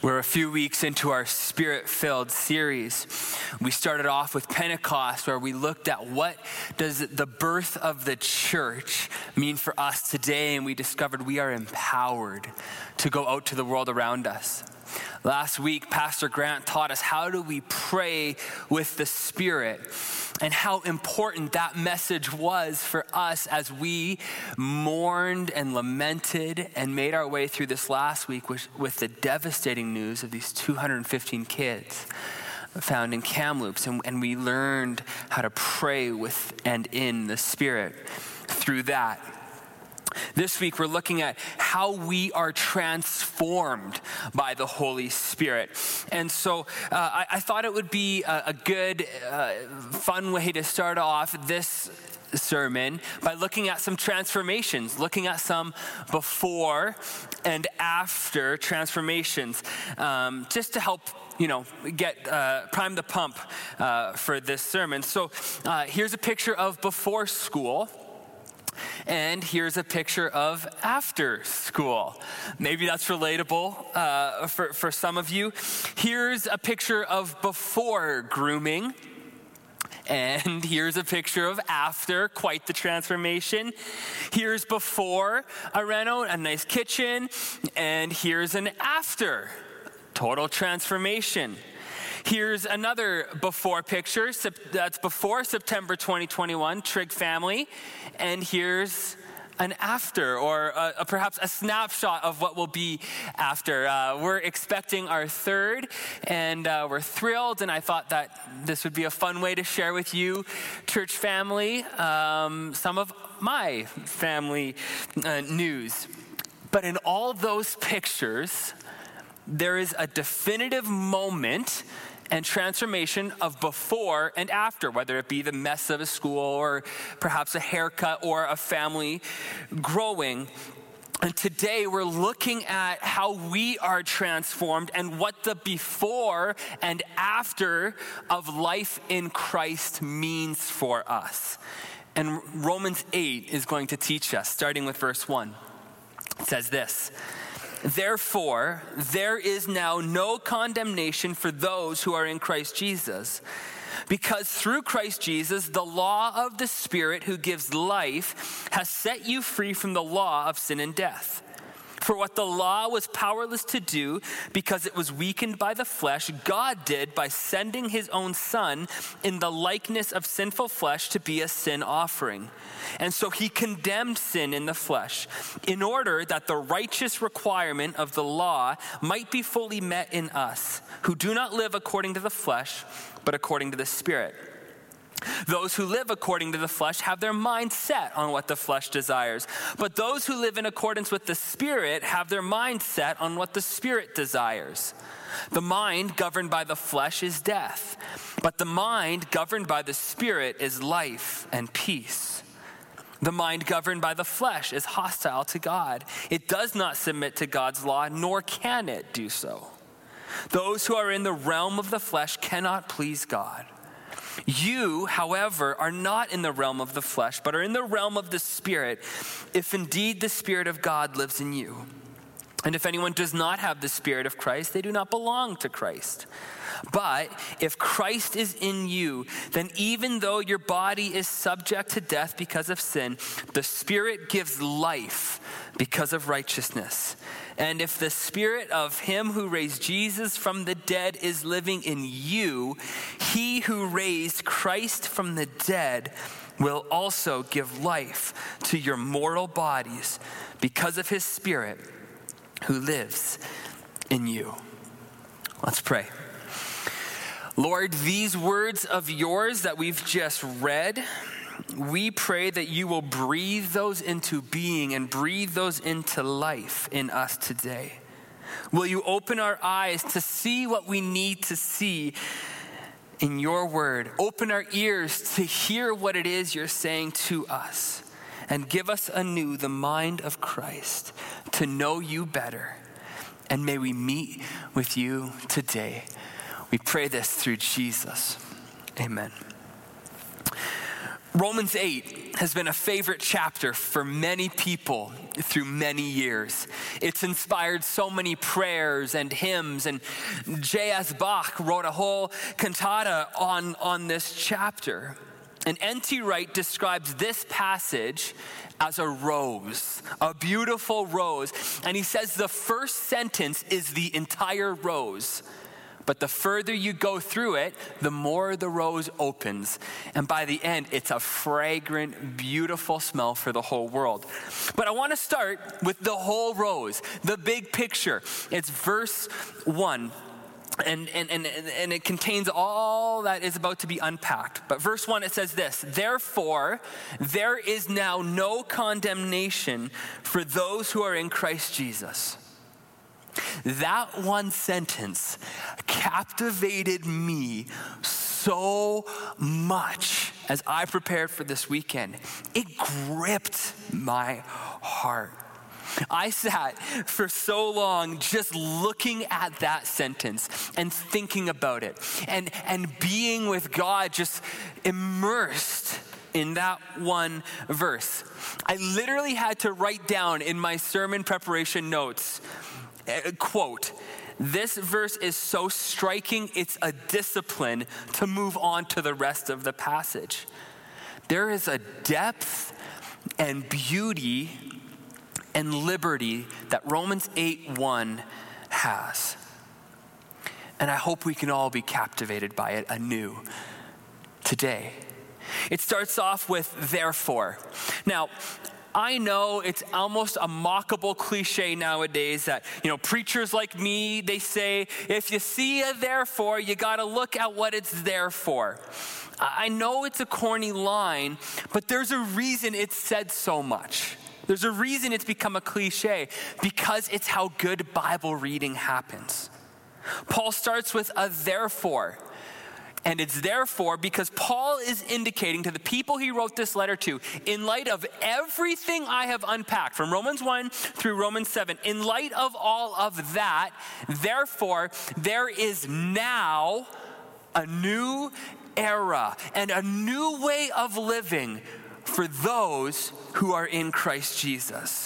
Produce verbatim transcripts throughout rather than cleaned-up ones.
We're a few weeks into our Spirit-filled series. We started off with Pentecost, where we looked at what does the birth of the church mean for us today, and we discovered we are empowered to go out to the world around us. Last week, Pastor Grant taught us how do we pray with the Spirit and how important that message was for us as we mourned and lamented and made our way through this last week with, with the devastating news of these two hundred fifteen kids found in Kamloops. And, and we learned how to pray with and in the Spirit through that. This week, we're looking at how we are transformed by the Holy Spirit. And so uh, I, I thought it would be a, a good, uh, fun way to start off this sermon by looking at some transformations, looking at some before and after transformations, um, just to help you know, get uh, prime the pump uh, for this sermon. So uh, here's a picture of before school. And here's a picture of after school. Maybe that's relatable uh, for, for some of you. Here's a picture of before grooming. And here's a picture of after, quite the transformation. Here's before a reno, a nice kitchen. And here's an after, total transformation. Here's another before picture. That's before September twenty twenty-one, Trig family. And here's an after, or a, a, perhaps a snapshot of what will be after. Uh, we're expecting our third, and uh, we're thrilled. And I thought that this would be a fun way to share with you, church family, um, some of my family uh, news. But in all those pictures, there is a definitive moment and transformation of before and after, whether it be the mess of a school or perhaps a haircut or a family growing. And today we're looking at how we are transformed and what the before and after of life in Christ means for us. And Romans eight is going to teach us, starting with verse one. It says this: "Therefore, there is now no condemnation for those who are in Christ Jesus, because through Christ Jesus, the law of the Spirit who gives life has set you free from the law of sin and death. For what the law was powerless to do because it was weakened by the flesh, God did by sending his own Son in the likeness of sinful flesh to be a sin offering. And so he condemned sin in the flesh, in order that the righteous requirement of the law might be fully met in us, who do not live according to the flesh, but according to the Spirit. Those who live according to the flesh have their mind set on what the flesh desires, but those who live in accordance with the Spirit have their mind set on what the Spirit desires. The mind governed by the flesh is death, but the mind governed by the Spirit is life and peace. The mind governed by the flesh is hostile to God. It does not submit to God's law, nor can it do so. Those who are in the realm of the flesh cannot please God. You, however, are not in the realm of the flesh, but are in the realm of the Spirit, if indeed the Spirit of God lives in you. And if anyone does not have the Spirit of Christ, they do not belong to Christ. But if Christ is in you, then even though your body is subject to death because of sin, the Spirit gives life because of righteousness. And if the Spirit of him who raised Jesus from the dead is living in you, he who raised Christ from the dead will also give life to your mortal bodies because of his Spirit who lives in you." Let's pray. Lord, these words of yours that we've just read, we pray that you will breathe those into being and breathe those into life in us today. Will you open our eyes to see what we need to see in your word? Open our ears to hear what it is you're saying to us, and give us anew the mind of Christ to know you better. And may we meet with you today. We pray this through Jesus. Amen. Romans eight has been a favorite chapter for many people through many years. It's inspired so many prayers and hymns, and J S Bach wrote a whole cantata on, on this chapter. And N T Wright describes this passage as a rose, a beautiful rose. And he says the first sentence is the entire rose. But the further you go through it, the more the rose opens. And by the end, it's a fragrant, beautiful smell for the whole world. But I want to start with the whole rose, the big picture. It's verse one. And, and, and, and it contains all that is about to be unpacked. But verse one, it says this: "Therefore, there is now no condemnation for those who are in Christ Jesus." That one sentence captivated me so much as I prepared for this weekend. It gripped my heart. I sat for so long just looking at that sentence and thinking about it and, and being with God, just immersed in that one verse. I literally had to write down in my sermon preparation notes, a quote, "This verse is so striking, it's a discipline to move on to the rest of the passage." There is a depth and beauty and liberty that Romans eight one has. And I hope we can all be captivated by it anew today. It starts off with "therefore." Now, I know it's almost a mockable cliche nowadays that, you know, preachers like me, they say, if you see a therefore, you got to look at what it's there for. I know it's a corny line, but there's a reason it's said so much. There's a reason it's become a cliche, because it's how good Bible reading happens. Paul starts with a therefore. And it's therefore because Paul is indicating to the people he wrote this letter to, in light of everything I have unpacked from Romans one through Romans seven, in light of all of that, therefore, there is now a new era and a new way of living for those who are in Christ Jesus.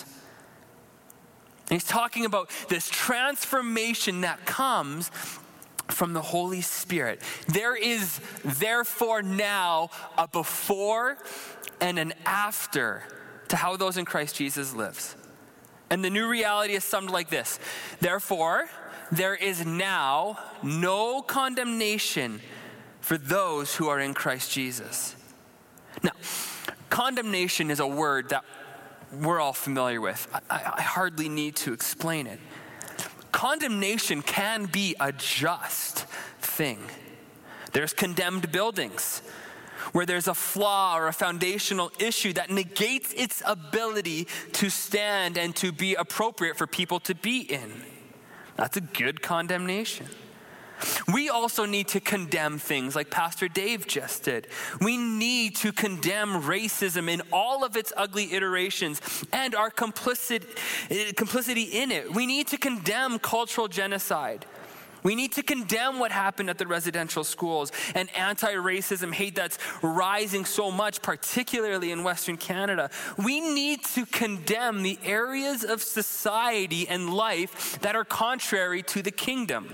And he's talking about this transformation that comes from the Holy Spirit. There is therefore now a before and an after to how those in Christ Jesus lives. And the new reality is summed like this: therefore, there is now no condemnation for those who are in Christ Jesus. Now, condemnation is a word that we're all familiar with. I, I hardly need to explain it. Condemnation can be a just thing. There's condemned buildings where there's a flaw or a foundational issue that negates its ability to stand and to be appropriate for people to be in. That's a good condemnation. We also need to condemn things like Pastor Dave just did. We need to condemn racism in all of its ugly iterations and our complicit, complicity in it. We need to condemn cultural genocide. We need to condemn what happened at the residential schools and anti-racism hate that's rising so much, particularly in Western Canada. We need to condemn the areas of society and life that are contrary to the kingdom.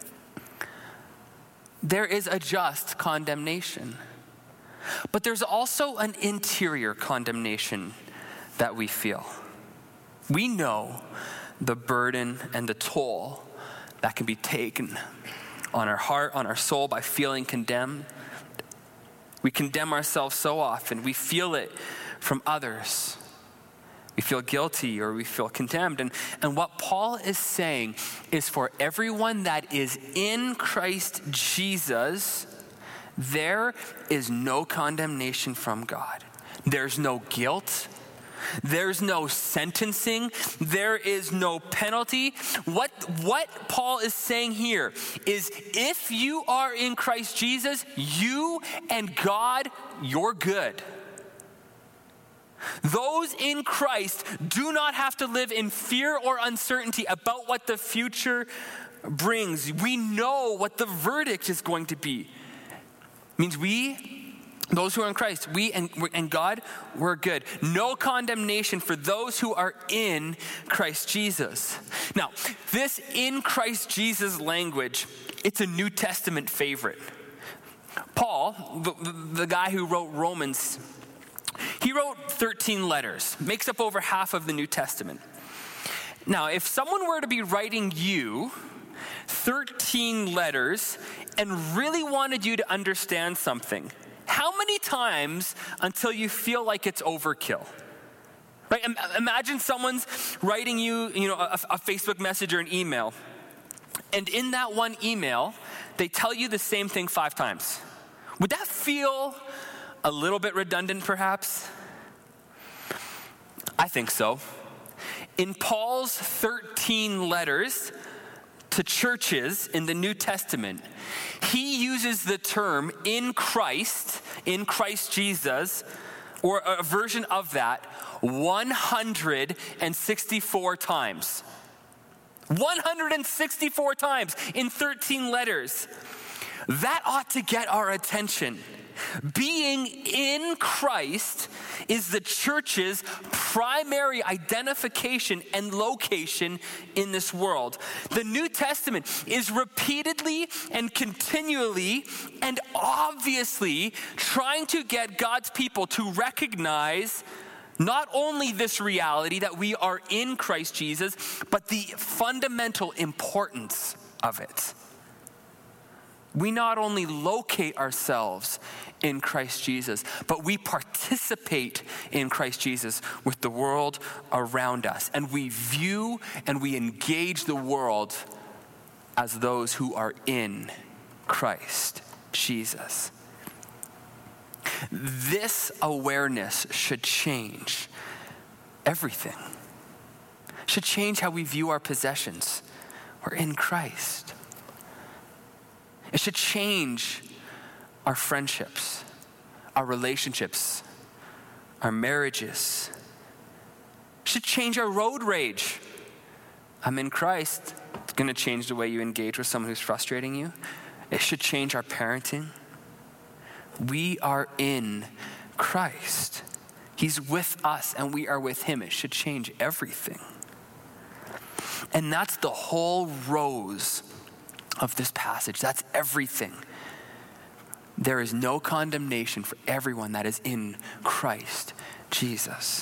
There is a just condemnation, but there's also an interior condemnation that we feel. We know the burden and the toll that can be taken on our heart, on our soul by feeling condemned. We condemn ourselves so often. We feel it from others. We feel guilty or we feel condemned. And, and what Paul is saying is for everyone that is in Christ Jesus, there is no condemnation from God. There's no guilt. There's no sentencing. There is no penalty. What, what Paul is saying here is if you are in Christ Jesus, you and God, you're good. Those in Christ do not have to live in fear or uncertainty about what the future brings. We know what the verdict is going to be. It means we Those who are in Christ, we and, and God, we're good. No condemnation for those who are in Christ Jesus. Now, this in Christ Jesus language, it's a New Testament favorite. Paul, the, the guy who wrote Romans, he wrote thirteen letters, makes up over half of the New Testament. Now, if someone were to be writing you thirteen letters and really wanted you to understand something, how many times until you feel like it's overkill? Right? Imagine someone's writing you, you know, a, a Facebook message or an email, and in that one email, they tell you the same thing five times. Would that feel a little bit redundant, perhaps? I think so. In Paul's thirteen letters to churches in the New Testament, he uses the term in Christ, in Christ Jesus, or a version of that, one hundred sixty-four times. one hundred sixty-four times in thirteen letters. That ought to get our attention. Being in Christ is the church's primary identification and location in this world. The New Testament is repeatedly and continually and obviously trying to get God's people to recognize not only this reality that we are in Christ Jesus, but the fundamental importance of it. We not only locate ourselves in Christ Jesus, but we participate in Christ Jesus with the world around us. And we view and we engage the world as those who are in Christ Jesus. This awareness should change everything. Should change how we view our possessions. We're in Christ. It should change our friendships, our relationships, our marriages. It should change our road rage. I'm in Christ. It's going to change the way you engage with someone who's frustrating you. It should change our parenting. We are in Christ. He's with us and we are with him. It should change everything. And that's the whole rose of this passage. That's everything. There is no condemnation for everyone that is in Christ Jesus.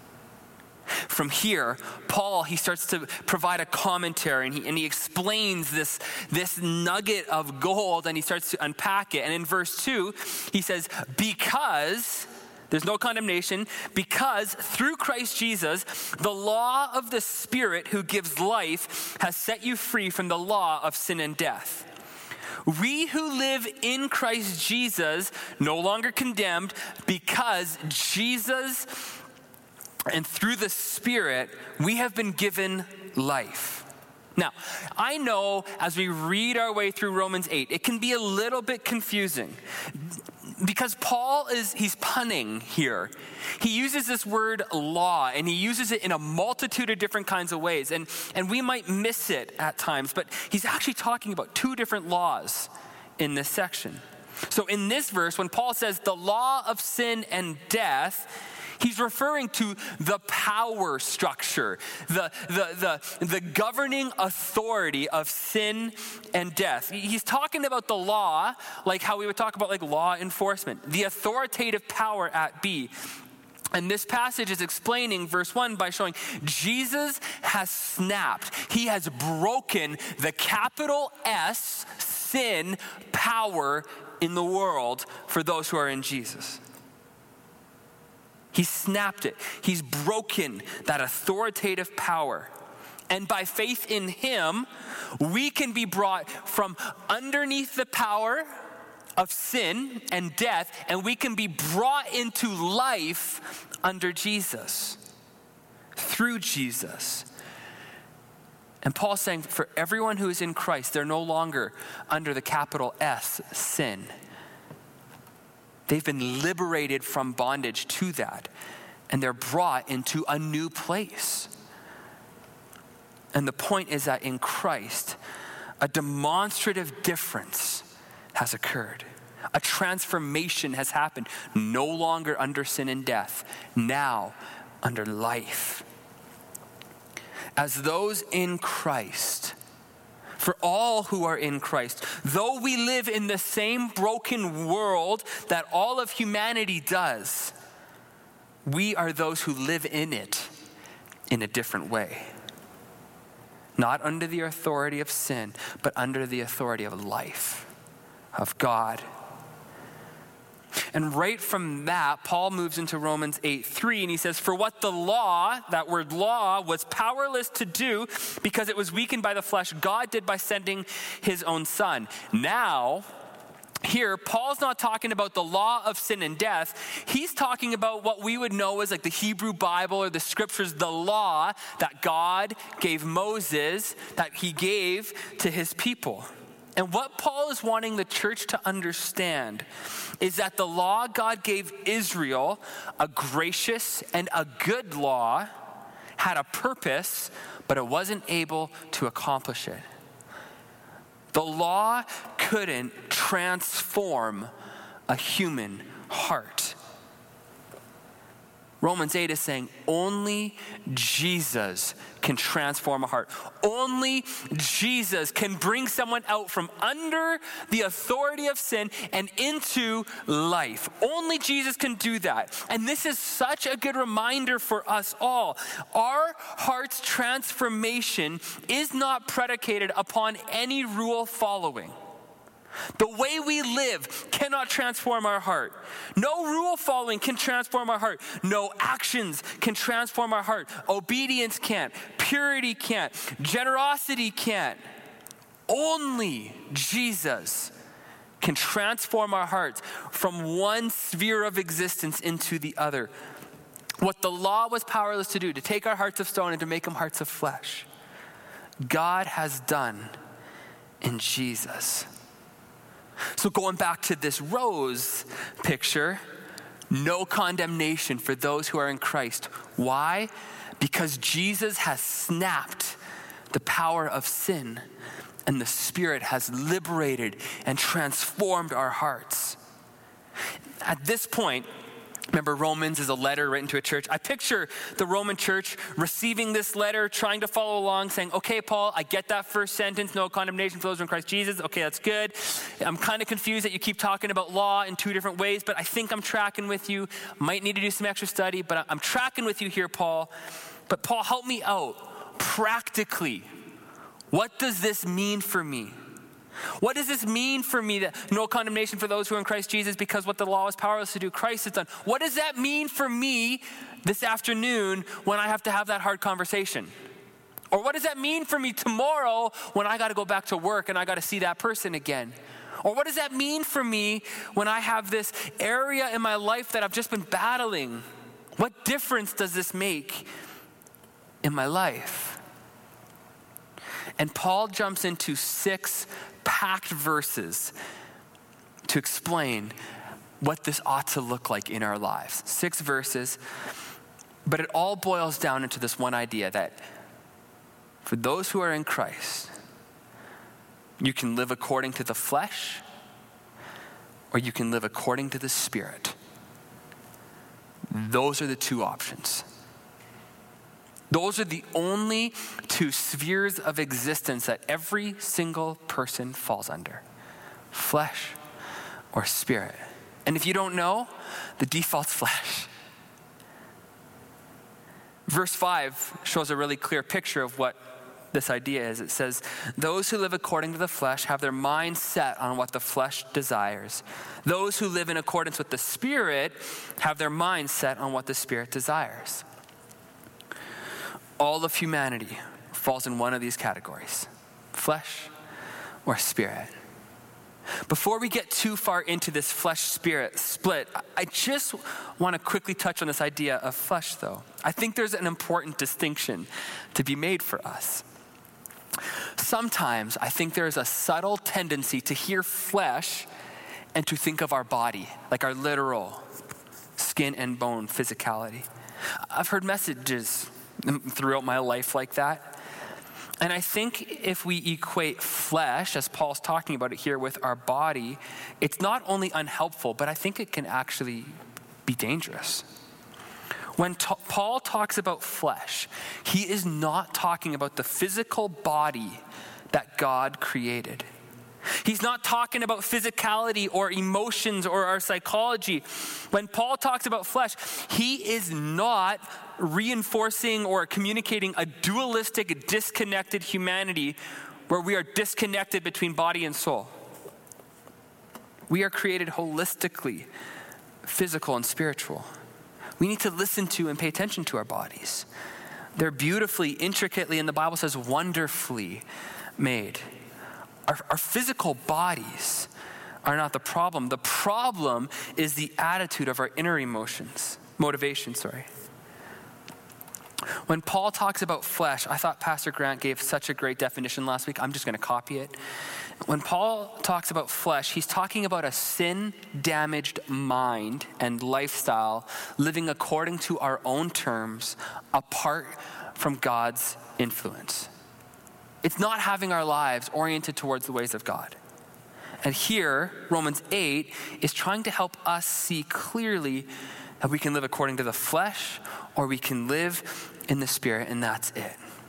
From here, Paul, he starts to provide a commentary and he, and he explains this, this nugget of gold and he starts to unpack it. And in verse two, he says, because there's no condemnation, because through Christ Jesus, the law of the Spirit who gives life has set you free from the law of sin and death. We who live in Christ Jesus no longer condemned because Jesus and through the Spirit, we have been given life. Now, I know as we read our way through Romans eight, it can be a little bit confusing because Paul is, he's punning here. He uses this word law and he uses it in a multitude of different kinds of ways. And, and we might miss it at times, but he's actually talking about two different laws in this section. So in this verse, when Paul says the law of sin and death, he's referring to the power structure, the, the, the, the governing authority of sin and death. He's talking about the law, like how we would talk about like law enforcement, the authoritative power at B. And this passage is explaining verse one by showing Jesus has snapped. He has broken the capital S sin power in the world for those who are in Jesus. He snapped it. He's broken that authoritative power. And by faith in him, we can be brought from underneath the power of sin and death, and we can be brought into life under Jesus, through Jesus. And Paul's saying for everyone who is in Christ, they're no longer under the capital S, sin. They've been liberated from bondage to that, and they're brought into a new place. And the point is that in Christ, a demonstrative difference has occurred. A transformation has happened. No longer under sin and death, now under life. As those in Christ, for all who are in Christ, though we live in the same broken world that all of humanity does, we are those who live in it in a different way. Not under the authority of sin, but under the authority of life, of God. And right from that, Paul moves into Romans eight three, and he says, for what the law, that word law, was powerless to do because it was weakened by the flesh, God did by sending his own son. Now, here, Paul's not talking about the law of sin and death. He's talking about what we would know as like the Hebrew Bible or the scriptures, the law that God gave Moses, that he gave to his people. And what Paul is wanting the church to understand is that the law God gave Israel, a gracious and a good law, had a purpose, but it wasn't able to accomplish it. The law couldn't transform a human heart. Romans eight is saying only Jesus can transform a heart. Only Jesus can bring someone out from under the authority of sin and into life. Only Jesus can do that. And this is such a good reminder for us all. Our heart's transformation is not predicated upon any rule following. The way we live cannot transform our heart. No rule following can transform our heart. No actions can transform our heart. Obedience can't. Purity can't. Generosity can't. Only Jesus can transform our hearts from one sphere of existence into the other. What the law was powerless to do, to take our hearts of stone and to make them hearts of flesh, God has done in Jesus. So going back to this rose picture, no condemnation for those who are in Christ. Why? Because Jesus has snapped the power of sin, and the Spirit has liberated and transformed our hearts. At this point, remember, Romans is a letter written to a church. I picture the Roman church receiving this letter, trying to follow along, saying, okay, Paul, I get that first sentence, no condemnation for those who are in Christ Jesus. Okay, that's good. I'm kind of confused that you keep talking about law in two different ways, but I think I'm tracking with you. Might need to do some extra study, but I'm tracking with you here, Paul. But Paul, help me out practically. What does this mean for me? What does this mean for me, that no condemnation for those who are in Christ Jesus because what the law is powerless to do, Christ has done? What does that mean for me this afternoon when I have to have that hard conversation? Or what does that mean for me tomorrow when I got to go back to work and I got to see that person again? Or what does that mean for me when I have this area in my life that I've just been battling? What difference does this make in my life? And Paul jumps into six packed verses to explain what this ought to look like in our lives. Six verses, but it all boils down into this one idea that for those who are in Christ, you can live according to the flesh or you can live according to the Spirit. Those are the two options. Those are the only two spheres of existence that every single person falls under: flesh or spirit. And if you don't know, the default's flesh. Verse five shows a really clear picture of what this idea is. It says, those who live according to the flesh have their mind set on what the flesh desires. Those who live in accordance with the Spirit have their mind set on what the Spirit desires. All of humanity falls in one of these categories: flesh or spirit. Before we get too far into this flesh-spirit split, I just want to quickly touch on this idea of flesh, though. I think there's an important distinction to be made for us. Sometimes I think there is a subtle tendency to hear flesh and to think of our body, like our literal skin and bone physicality. I've heard messages throughout my life like that. And I think if we equate flesh, as Paul's talking about it here, with our body, it's not only unhelpful, but I think it can actually be dangerous. When t- Paul talks about flesh, he is not talking about the physical body that God created. He's not talking about physicality or emotions or our psychology. When Paul talks about flesh, he is not reinforcing or communicating a dualistic, disconnected humanity where we are disconnected between body and soul. We are created holistically, physical and spiritual. We need to listen to and pay attention to our bodies. They're beautifully, intricately, and the Bible says wonderfully made. Our, our physical bodies are not the problem. The problem is the attitude of our inner emotions, motivation, sorry. When Paul talks about flesh, I thought Pastor Grant gave such a great definition last week. I'm just going to copy it. When Paul talks about flesh, he's talking about a sin-damaged mind and lifestyle living according to our own terms, apart from God's influence. It's not having our lives oriented towards the ways of God. And here, Romans eight is trying to help us see clearly that we can live according to the flesh or we can live in the Spirit, and that's it.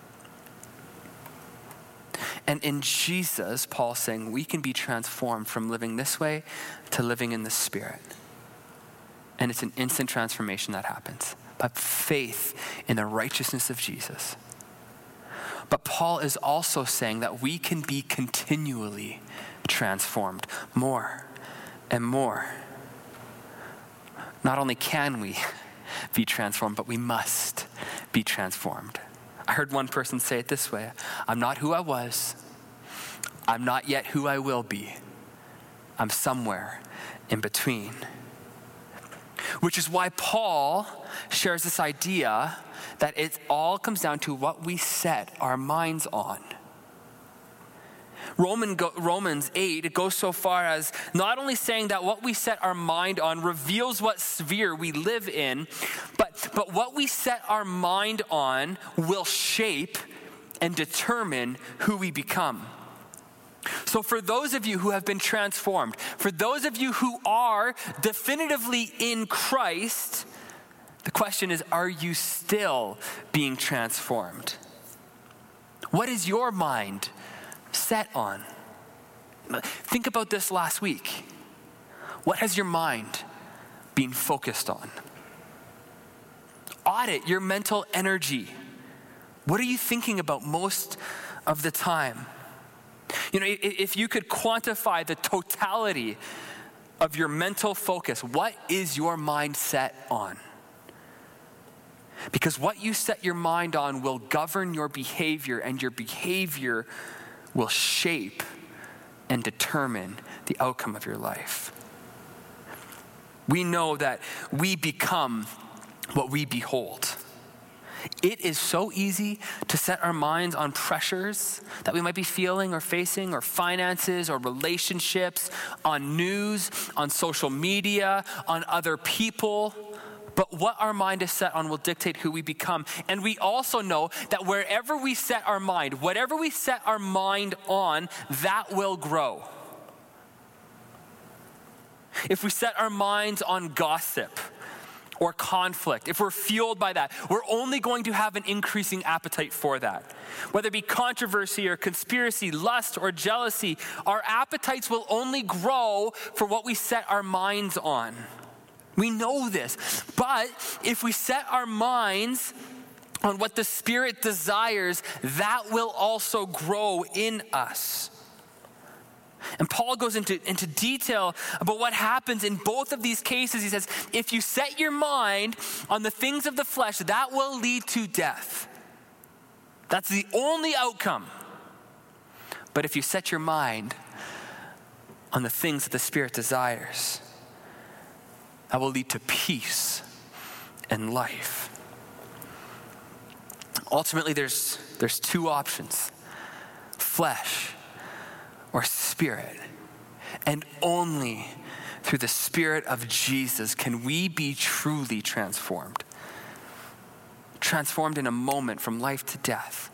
And in Jesus, Paul's saying we can be transformed from living this way to living in the Spirit. And it's an instant transformation that happens by faith in the righteousness of Jesus. But Paul is also saying that we can be continually transformed more and more. Not only can we be transformed, but we must be transformed. I heard one person say it this way: I'm not who I was. I'm not yet who I will be. I'm somewhere in between. Which is why Paul shares this idea that it all comes down to what we set our minds on. Roman go, Romans eight, it goes so far as not only saying that what we set our mind on reveals what sphere we live in, but, but what we set our mind on will shape and determine who we become. So for those of you who have been transformed, for those of you who are definitively in Christ, the question is, are you still being transformed? What is your mind set on? Think about this last week. What has your mind been focused on? Audit your mental energy. What are you thinking about most of the time? You know, if you could quantify the totality of your mental focus, what is your mind set on? Because what you set your mind on will govern your behavior, and your behavior will shape and determine the outcome of your life. We know that we become what we behold. It is so easy to set our minds on pressures that we might be feeling or facing, or finances or relationships, on news, on social media, on other people. But what our mind is set on will dictate who we become. And we also know that wherever we set our mind, whatever we set our mind on, that will grow. If we set our minds on gossip or conflict, if we're fueled by that, we're only going to have an increasing appetite for that. Whether it be controversy or conspiracy, lust or jealousy, our appetites will only grow for what we set our minds on. We know this. But if we set our minds on what the Spirit desires, that will also grow in us. And Paul goes into, into detail about what happens in both of these cases. He says, if you set your mind on the things of the flesh, that will lead to death. That's the only outcome. But if you set your mind on the things that the Spirit desires, that will lead to peace and life. Ultimately, there's, there's two options: flesh or Spirit. And only through the Spirit of Jesus can we be truly transformed. Transformed in a moment from life to death.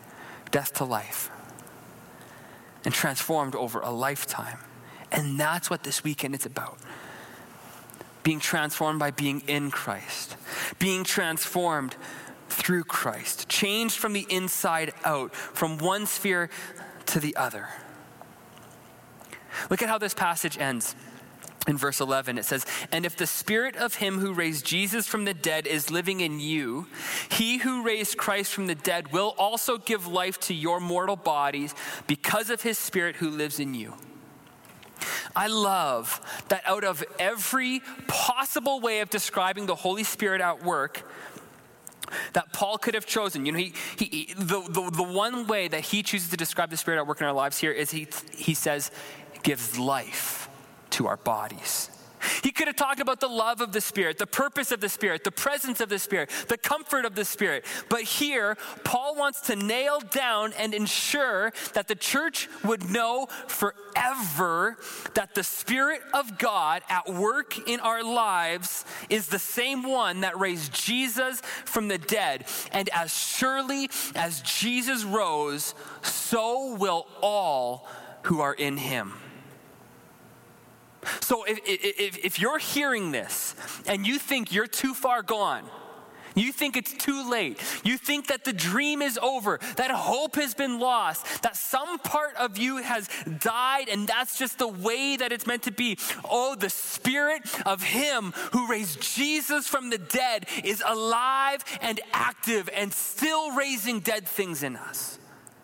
death to life, and transformed over a lifetime. And that's what this weekend is about. Being transformed by being in Christ. Being transformed through Christ. Changed from the inside out, from one sphere to the other. Look at how this passage ends. In verse eleven, it says, "And if the spirit of him who raised Jesus from the dead is living in you, he who raised Christ from the dead will also give life to your mortal bodies because of his spirit who lives in you." I love that out of every possible way of describing the Holy Spirit at work that Paul could have chosen, you know, he, he the, the, the one way that he chooses to describe the Spirit at work in our lives here is he, he says, gives life to our bodies. He could have talked about the love of the Spirit, the purpose of the Spirit, the presence of the Spirit, the comfort of the Spirit. But here, Paul wants to nail down and ensure that the church would know forever that the Spirit of God at work in our lives is the same one that raised Jesus from the dead. And as surely as Jesus rose, so will all who are in him. So if, if, if you're hearing this and you think you're too far gone, you think it's too late, you think that the dream is over, that hope has been lost, that some part of you has died and that's just the way that it's meant to be. Oh, the Spirit of him who raised Jesus from the dead is alive and active and still raising dead things in us.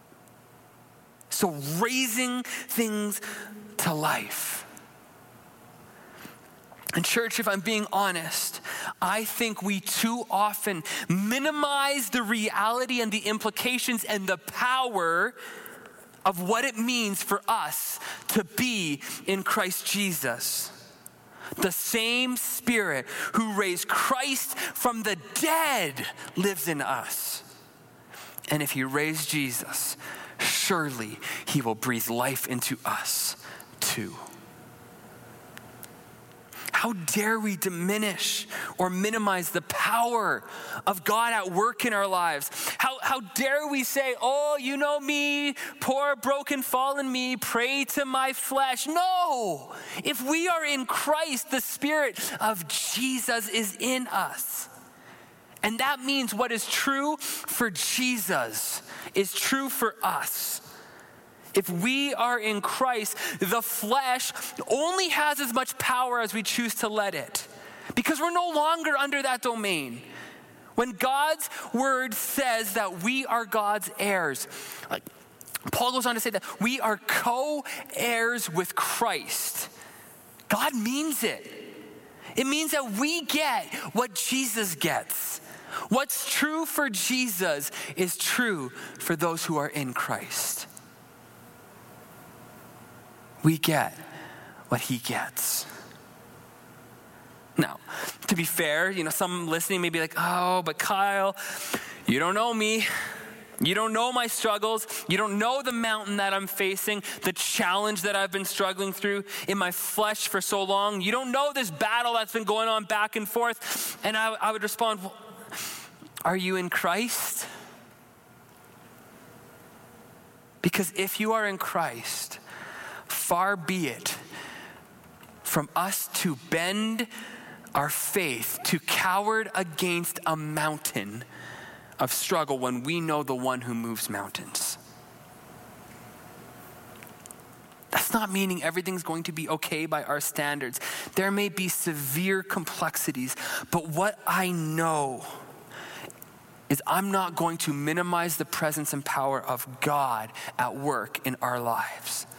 So raising things to life. And church, if I'm being honest, I think we too often minimize the reality and the implications and the power of what it means for us to be in Christ Jesus. The same Spirit who raised Christ from the dead lives in us. And if he raised Jesus, surely he will breathe life into us too. How dare we diminish or minimize the power of God at work in our lives? How, how dare we say, oh, you know me, poor, broken, fallen me, pray to my flesh. No, if we are in Christ, the Spirit of Jesus is in us. And that means what is true for Jesus is true for us. If we are in Christ, the flesh only has as much power as we choose to let it, because we're no longer under that domain. When God's word says that we are God's heirs, like Paul goes on to say that we are co-heirs with Christ. God means it. It means that we get what Jesus gets. What's true for Jesus is true for those who are in Christ. We get what he gets. Now, to be fair, you know, some listening may be like, oh, but Kyle, you don't know me. You don't know my struggles. You don't know the mountain that I'm facing, the challenge that I've been struggling through in my flesh for so long. You don't know this battle that's been going on back and forth. And I, I would respond, well, are you in Christ? Because if you are in Christ, far be it from us to bend our faith, to cower against a mountain of struggle when we know the one who moves mountains. That's not meaning everything's going to be okay by our standards. There may be severe complexities, but what I know is I'm not going to minimize the presence and power of God at work in our lives.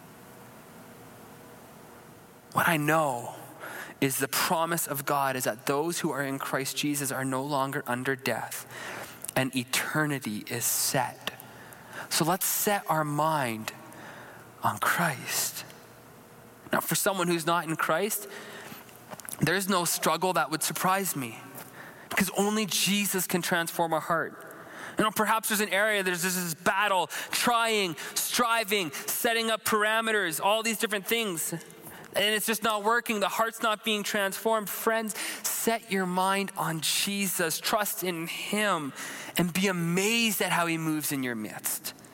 What I know is the promise of God is that those who are in Christ Jesus are no longer under death, and eternity is set. So let's set our mind on Christ. Now, for someone who's not in Christ, there's no struggle that would surprise me, because only Jesus can transform our heart. You know, perhaps there's an area, there's this battle, trying, striving, setting up parameters, all these different things. And it's just not working. The heart's not being transformed. Friends, set your mind on Jesus. Trust in him and be amazed at how he moves in your midst.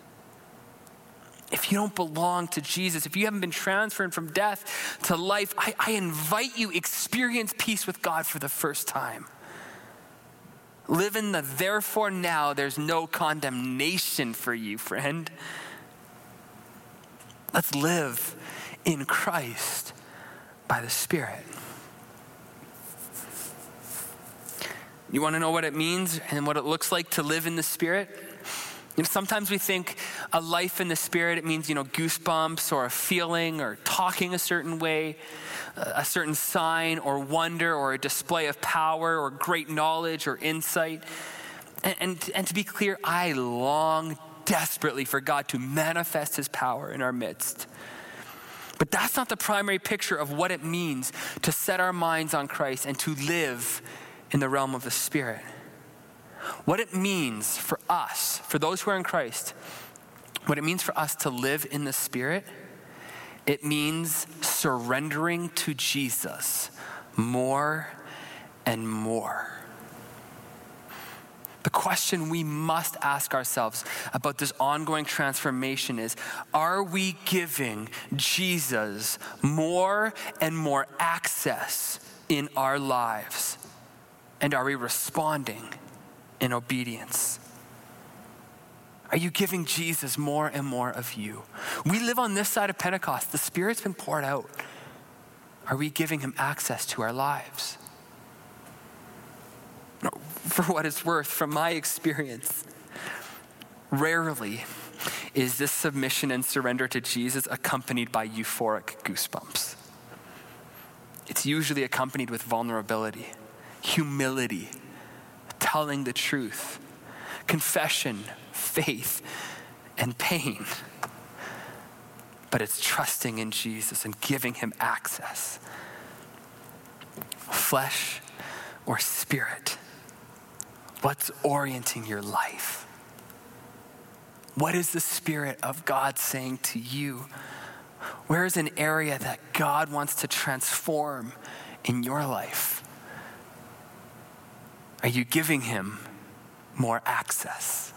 If you don't belong to Jesus, if you haven't been transferred from death to life, I, I invite you, experience peace with God for the first time. Live in the therefore now, there's no condemnation for you, friend. Let's live in Christ by the Spirit. You want to know what it means and what it looks like to live in the Spirit? You know, sometimes we think a life in the Spirit, it means, you know, goosebumps or a feeling or talking a certain way, a certain sign or wonder or a display of power or great knowledge or insight. And, and, and to be clear, I long desperately for God to manifest his power in our midst. But that's not the primary picture of what it means to set our minds on Christ and to live in the realm of the Spirit. What it means for us, for those who are in Christ, what it means for us to live in the Spirit, it means surrendering to Jesus more and more. The question we must ask ourselves about this ongoing transformation is, are we giving Jesus more and more access in our lives? And are we responding in obedience? Are you giving Jesus more and more of you? We live on this side of Pentecost. The Spirit's been poured out. Are we giving him access to our lives? For what it's worth, from my experience, rarely is this submission and surrender to Jesus accompanied by euphoric goosebumps. It's usually accompanied with vulnerability, humility, telling the truth, confession, faith, and pain. But it's trusting in Jesus and giving him access. Flesh or spirit? What's orienting your life? What is the Spirit of God saying to you? Where is an area that God wants to transform in your life? Are you giving him more access?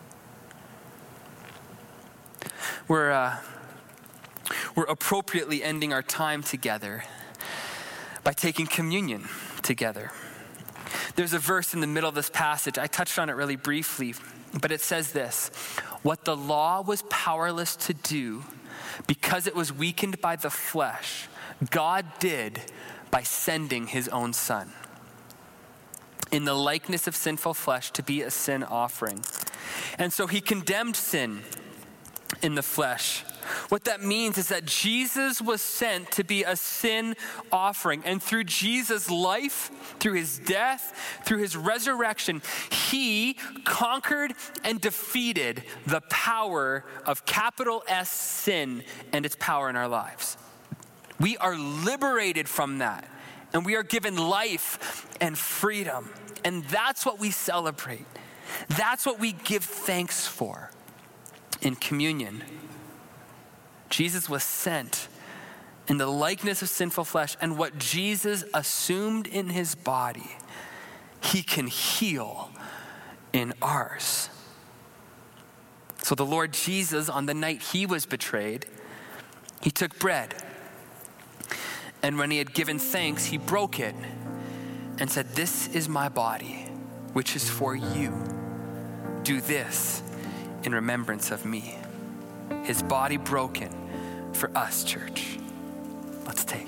We're, uh, we're appropriately ending our time together by taking communion together. There's a verse in the middle of this passage. I touched on it really briefly, but it says this: what the law was powerless to do because it was weakened by the flesh, God did by sending his own Son in the likeness of sinful flesh to be a sin offering. And so he condemned sin in the flesh. What that means is that Jesus was sent to be a sin offering. And through Jesus' life, through his death, through his resurrection, he conquered and defeated the power of capital S sin and its power in our lives. We are liberated from that, and we are given life and freedom. And that's what we celebrate. That's what we give thanks for in communion. Jesus was sent in the likeness of sinful flesh, and what Jesus assumed in his body, he can heal in ours. So the Lord Jesus, on the night he was betrayed, he took bread, and when he had given thanks, he broke it and said, "This is my body, which is for you. Do this in remembrance of me." His body broken for us, church. Let's take.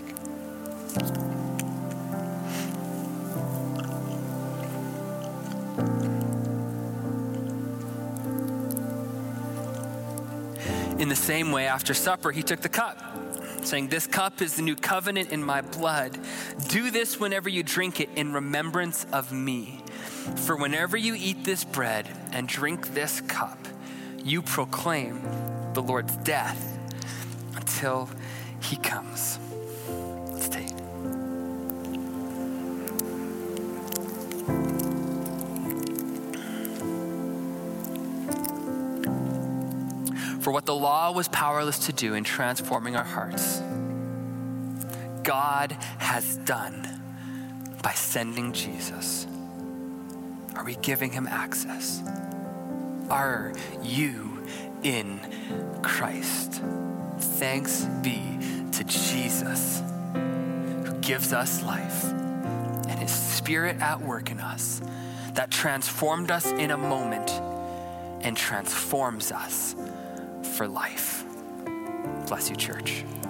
In the same way, after supper, he took the cup, saying, "This cup is the new covenant in my blood. Do this whenever you drink it in remembrance of me. For whenever you eat this bread and drink this cup, you proclaim the Lord's death until he comes." Let's take. For what the law was powerless to do in transforming our hearts, God has done by sending Jesus. Are we giving him access? Are you in Christ. Thanks be to Jesus, who gives us life and his Spirit at work in us that transformed us in a moment and transforms us for life. Bless you, church.